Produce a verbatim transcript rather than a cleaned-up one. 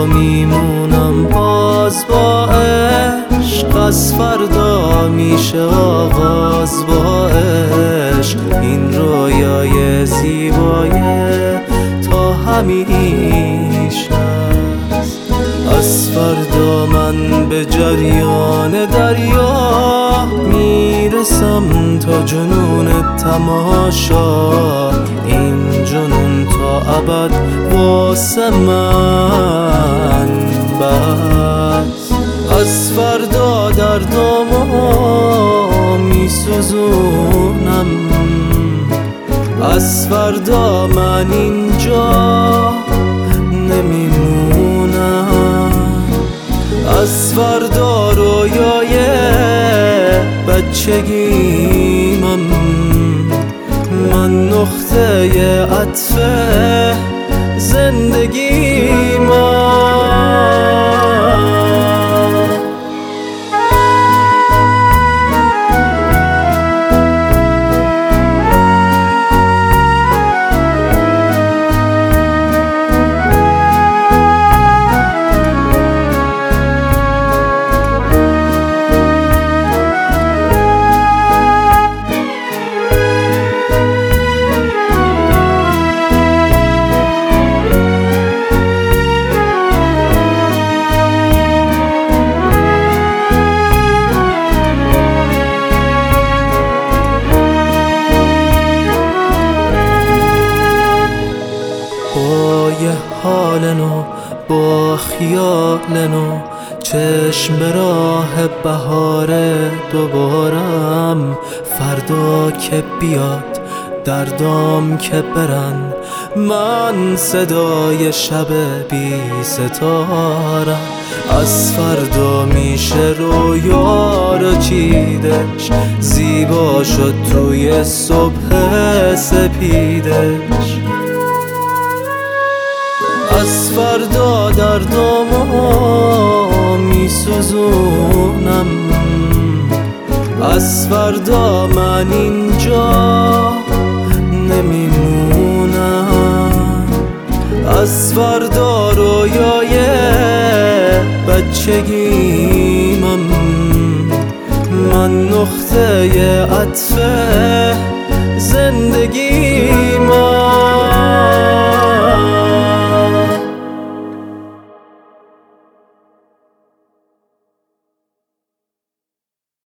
میمونم باز با عشق، از فردا میشه آغاز با عشق. این رویای زیبای تا همیشه است. از فردا من به جریان دریا میرسم تا جنون تماشا. این جنون تا ابد واسه من بس. از فردا دردامو میسوزونم، از فردا من اینجا نمیمونم. از فردا رویای بچگیمم، من نقطه عطف زندگیمم. با یه حال نو، با خیال نو، چشم به راه بهار دوبارم. فردا که بیاد دردام که برن، من صدای شب بی ستارم. از فردا میشه رویا رو چیدش، زیبا شد توی صبح سپیدش. از فردا دردامو میسوزونم، از فردا من اینجا نمیمونم. از فردا رویای بچگیمم، من نقطه عطف زندگیمم.